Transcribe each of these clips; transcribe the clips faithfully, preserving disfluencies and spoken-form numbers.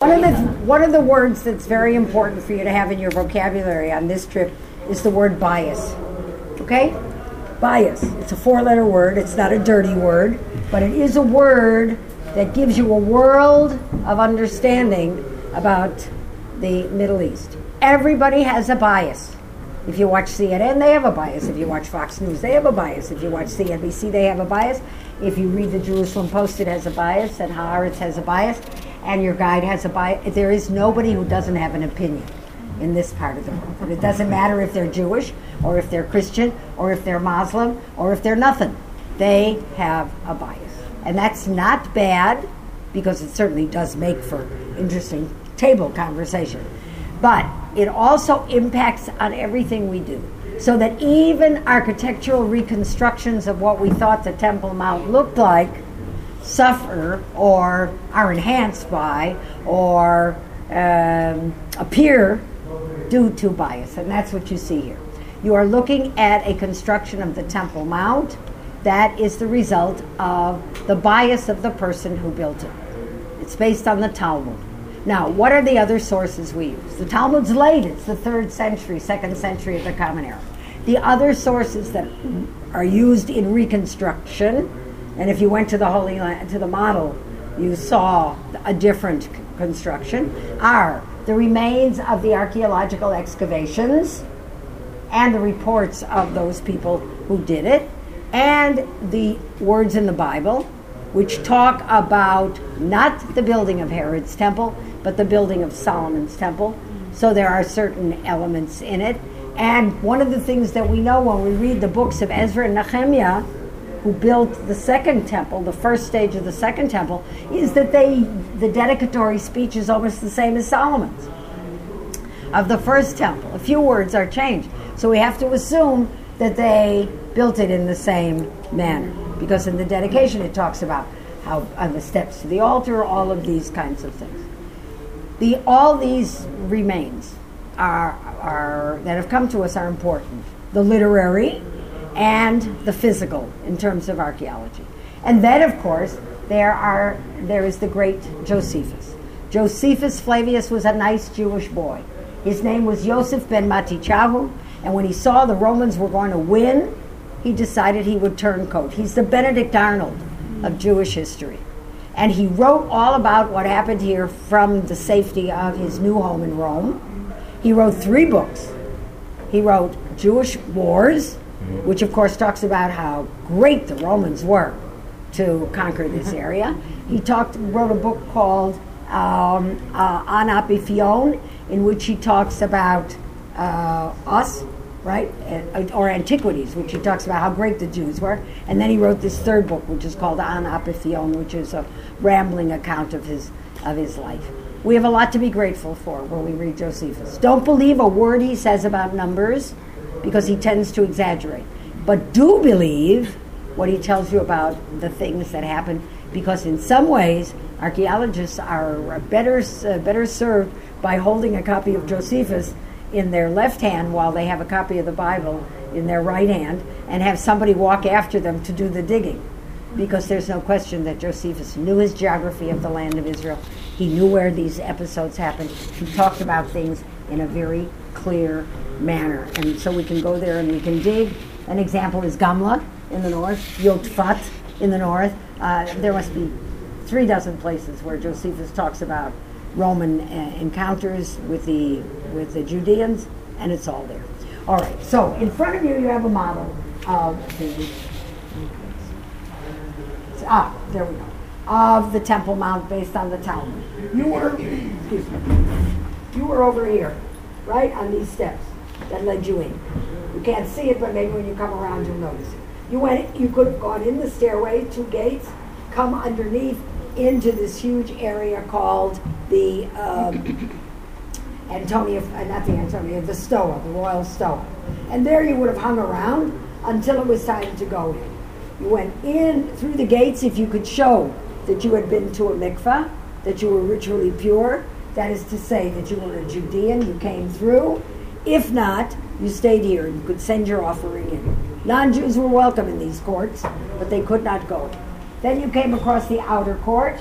one of the one of the words that's very important for you to have in your vocabulary on this trip is the word bias. Okay? Bias. It's a four-letter word. It's not a dirty word, but it is a word that gives you a world of understanding about the Middle East. Everybody has a bias. If you watch C N N, they have a bias. If you watch Fox News, they have a bias. If you watch C N B C, they have a bias. If you read the Jerusalem Post, it has a bias, and Haaretz has a bias, and your guide has a bias. There is nobody who doesn't have an opinion in this part of the world. And it doesn't matter if they're Jewish, or if they're Christian, or if they're Muslim, or if they're nothing. They have a bias. And that's not bad, because it certainly does make for interesting table conversation. But it also impacts on everything we do. So that even architectural reconstructions of what we thought the Temple Mount looked like suffer or are enhanced by or um, appear due to bias. And that's what you see here. You are looking at a construction of the Temple Mount that is the result of the bias of the person who built it. It's based on the Talmud. Now, what are the other sources we use? The Talmud's late. It's the third century, second century of the Common Era. The other sources that are used in reconstruction, and if you went to the Holy Land, to the model, you saw a different c- construction, are the remains of the archaeological excavations and the reports of those people who did it, and the words in the Bible, which talk about not the building of Herod's temple, but the building of Solomon's temple. So there are certain elements in it. And one of the things that we know when we read the books of Ezra and Nehemiah, who built the second temple, the first stage of the second temple, is that they, the dedicatory speech is almost the same as Solomon's of the first temple. A few words are changed. So we have to assume that they built it in the same manner, because in the dedication it talks about how on the steps to the altar, all of these kinds of things. The all these remains are are that have come to us are important. The literary and the physical in terms of archaeology. And then of course there are there is the great Josephus. Josephus Flavius was a nice Jewish boy. His name was Yosef ben Matichahu, and when he saw the Romans were going to win, he decided he would turncoat. He's the Benedict Arnold of Jewish history. And he wrote all about what happened here from the safety of his new home in Rome. He wrote three books. He wrote Jewish Wars, which of course talks about how great the Romans were to conquer this area. He talked, wrote a book called um, uh, An Apiphion, in which he talks about uh, us, right, uh, or Antiquities, which he talks about how great the Jews were. And then he wrote this third book, which is called An Apiphion, which is a rambling account of his of his life. We have a lot to be grateful for when we read Josephus. Don't believe a word he says about numbers, because he tends to exaggerate. But do believe what he tells you about the things that happen, because in some ways, archaeologists are better uh, better served by holding a copy of Josephus in their left hand while they have a copy of the Bible in their right hand, and have somebody walk after them to do the digging. Because there's no question that Josephus knew his geography of the land of Israel. He knew where these episodes happened. He talked about things in a very clear manner. And so we can go there and we can dig. An example is Gamla in the north, Yotfat in the north. Uh, there must be three dozen places where Josephus talks about Roman uh, encounters with the with the Judeans, and it's all there. All right, so in front of you, you have a model of the ah, there we go, of the Temple Mount based on the Talmud. You were, excuse me, you were over here, right, on these steps that led you in. You can't see it, but maybe when you come around, you'll notice it. You went, you could have gone in the stairway, two gates, come underneath into this huge area called the um, Antonia, uh, not the Antonia, the Stoa, the Royal Stoa. And there you would have hung around until it was time to go in. You went in through the gates if you could show that you had been to a mikveh, that you were ritually pure. That is to say that you were a Judean, you came through. If not, you stayed here and you could send your offering in. Non-Jews were welcome in these courts, but they could not go. Then you came across the outer court.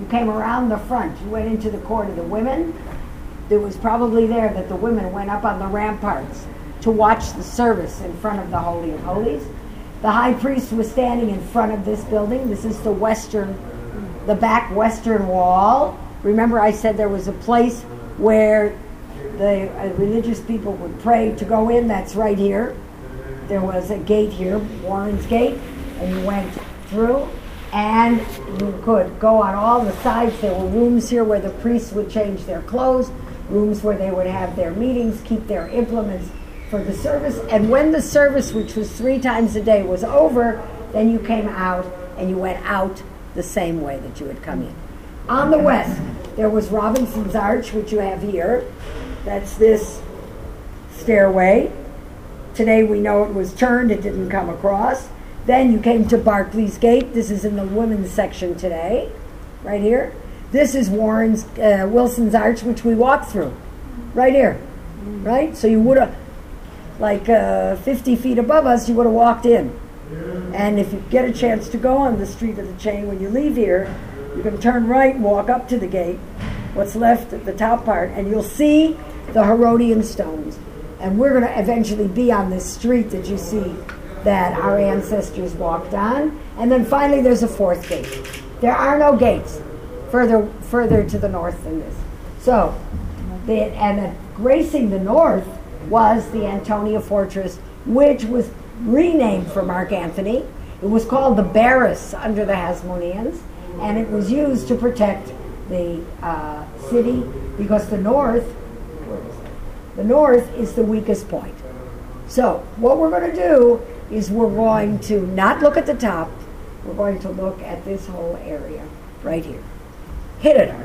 You came around the front. You went into the court of the women. It was probably there that the women went up on the ramparts to watch the service in front of the Holy of Holies. The high priest was standing in front of this building. This is the western, the back western wall. Remember I said there was a place where the uh, religious people would pray to go in. That's right here. There was a gate here, Warren's Gate, and you went through, and you could go on all the sides. There were rooms here where the priests would change their clothes, rooms where they would have their meetings, keep their implements for the service. And when the service, which was three times a day, was over, then you came out and you went out the same way that you had come in. On the west, there was Robinson's Arch, which you have here. That's this stairway. Today we know it was turned, it didn't come across. Then you came to Barclay's Gate. This is in the women's section today, right here. This is Warren's, uh, Wilson's Arch, which we walked through, right here, right? So you would have, like uh, fifty feet above us, you would have walked in. And if you get a chance to go on the Street of the Chain when you leave here, you can turn right and walk up to the gate, what's left at the top part, and you'll see the Herodian stones. And we're going to eventually be on this street that you see that our ancestors walked on. And then finally there's a fourth gate. There are no gates further further to the north than this. So, the, and uh, gracing the north was the Antonia Fortress, which was renamed for Mark Antony. It was called the Barras under the Hasmoneans, and it was used to protect the uh, city because the north, the north is the weakest point. So what we're going to do is we're going to not look at the top. We're going to look at this whole area right here. Hit it.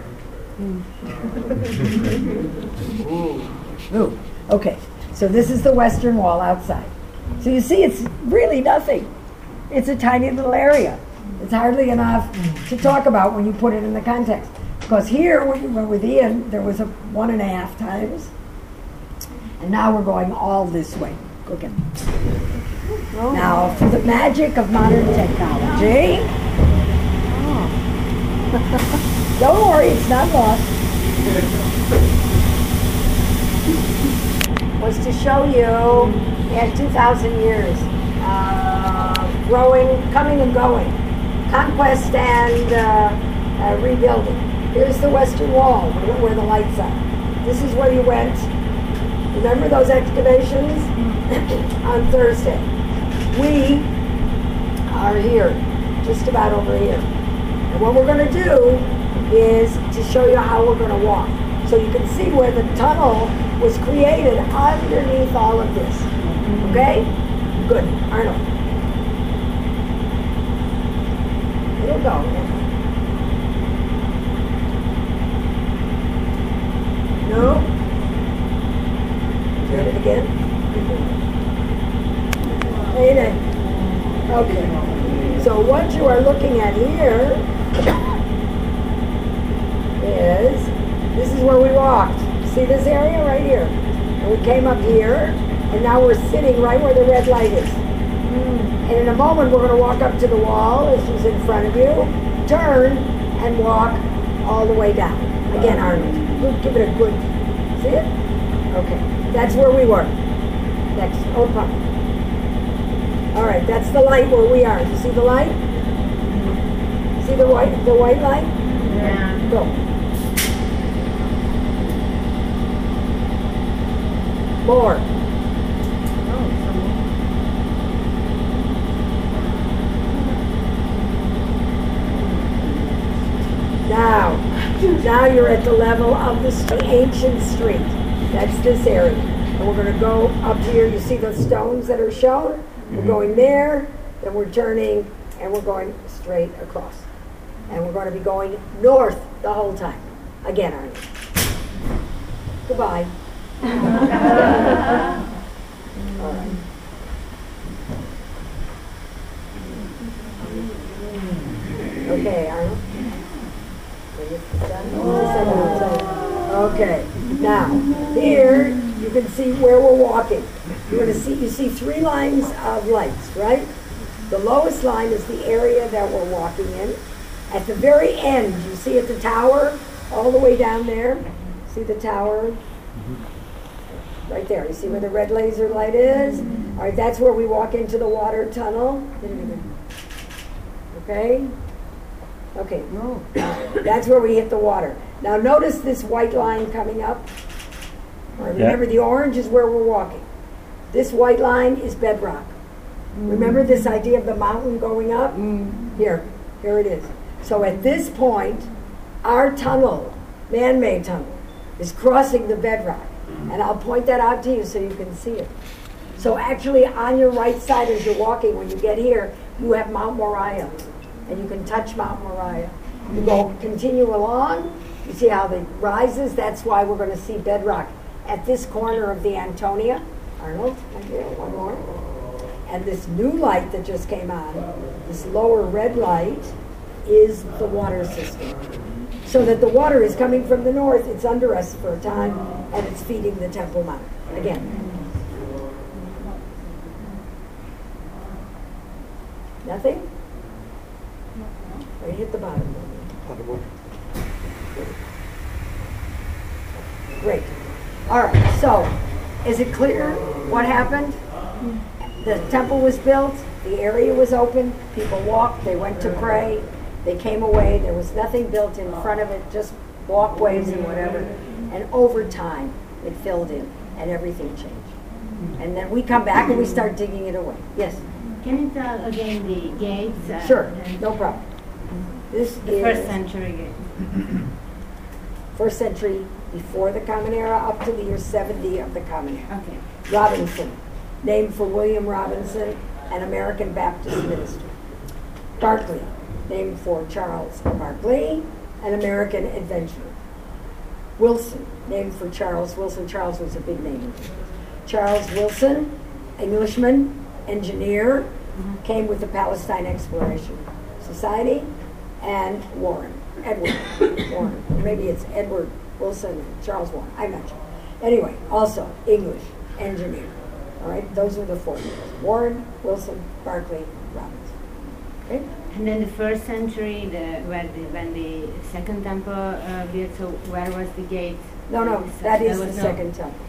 Ooh. Okay, so this is the western wall outside. So you see it's really nothing. It's a tiny little area. It's hardly enough to talk about when you put it in the context. Because here, when you went within, there was a one and a half times. And now we're going all this way. Go again. Oh. Now, for the magic of modern technology. Oh. Don't worry, it's not lost. Was to show you in two thousand years, uh, growing, coming and going, conquest and uh, uh, rebuilding. Here's the Western Wall, where, where the lights are. This is where you went. Remember those excavations? On Thursday. We are here, just about over here. And what we're going to do is to show you how we're going to walk. So you can see where the tunnel was created underneath all of this. Okay? Good. Arnold. It'll go. No? Read it again. Ain't it? Okay. So what you are looking at here is, this is where we walked. See this area right here? And we came up here, and now we're sitting right where the red light is. And in a moment we're going to walk up to the wall, which is in front of you, turn, and walk all the way down. Again, Arnold. Give it a good, see it? Okay. That's where we were. Next. Open. All right, that's the light where we are. You see the light? See the white, the white light? Yeah. Go. More. Now, now you're at the level of the st- ancient street. That's this area. And we're going to go up here. You see the stones that are shown? We're going there, then we're turning, and we're going straight across. And we're going to be going north the whole time. Again, Arnie. Goodbye. All right. Okay, Arnold. Okay. Now, here you can see where we're walking. You're going to see, you see three lines of lights, right? The lowest line is the area that we're walking in. At the very end, you see at the tower, all the way down there, see the tower? Right there, you see where the red laser light is? All right, that's where we walk into the water tunnel. Okay? Okay, no. That's where we hit the water. Now notice this white line coming up. All right, remember, the orange is where we're walking. This white line is bedrock. Mm. Remember this idea of the mountain going up? Mm. Here, here it is. So at this point, our tunnel, man-made tunnel, is crossing the bedrock. And I'll point that out to you so you can see it. So actually on your right side as you're walking, when you get here, you have Mount Moriah. And you can touch Mount Moriah. You go, continue along, you see how it rises? That's why we're going to see bedrock at this corner of the Antonia. Arnold, right here, one more. And this new light that just came on, this lower red light, is the water system. So that the water is coming from the north, it's under us for a time, and it's feeding the Temple Mount. Again. Nothing? Right, hit the bottom. Great. All right, so is it clear what happened? The temple was built, the area was open, people walked, they went to pray, they came away, there was nothing built in front of it, just walkways and whatever. And over time, it filled in and everything changed. And then we come back and we start digging it away. Yes? Can you tell again the gates? Uh, Sure, no problem. This the is first century gate. First century before the Common Era up to the year seventy of the Common Era. Okay. Robinson, named for William Robinson, an American Baptist minister. Barclay, named for Charles Barkley, an American adventurer. Wilson, named for Charles Wilson. Charles was a big name. Charles Wilson, Englishman, engineer, mm-hmm. came with the Palestine Exploration Society, and Warren, Edward Warren. Maybe it's Edward Wilson and Charles Warren, I'm not sure. Anyway, also English, engineer. All right, those are the four names. Warren, Wilson, Barclay, Robinson. Okay? And then the first century, the, where the, when the second temple uh, built, so where was the gate? No, no, that is the second temple.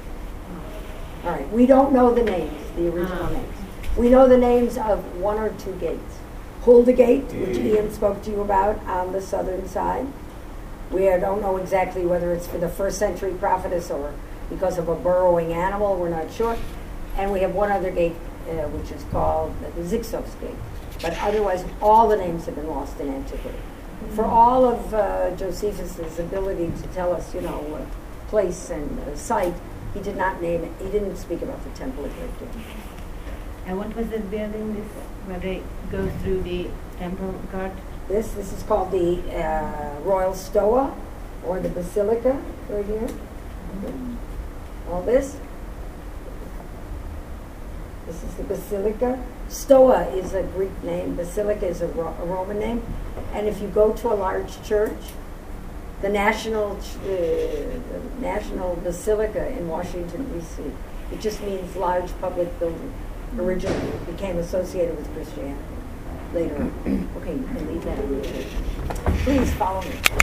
All right, we don't know the names, the original ah. names. We know the names of one or two gates. Hulda Gate, which Ian spoke to you about on the southern side. We don't know exactly whether it's for the first century prophetess or because of a burrowing animal, we're not sure. And we have one other gate, uh, which is called the Zixos Gate. But otherwise, all the names have been lost in antiquity. For all of uh, Josephus's ability to tell us, you know, uh, place and uh, site, he did not name it. He didn't speak about the temple of David. And what was this building, this, where they go through the temple court? This, this is called the uh, Royal Stoa, or the Basilica, right here. Mm-hmm. All this. This is the Basilica. Stoa is a Greek name. Basilica is a, Ro a Roman name. And if you go to a large church, the National, ch uh, the National Basilica in Washington, D C, it just means large public building. Originally, it became associated with Christianity later on. Okay, you can leave that. Please follow me.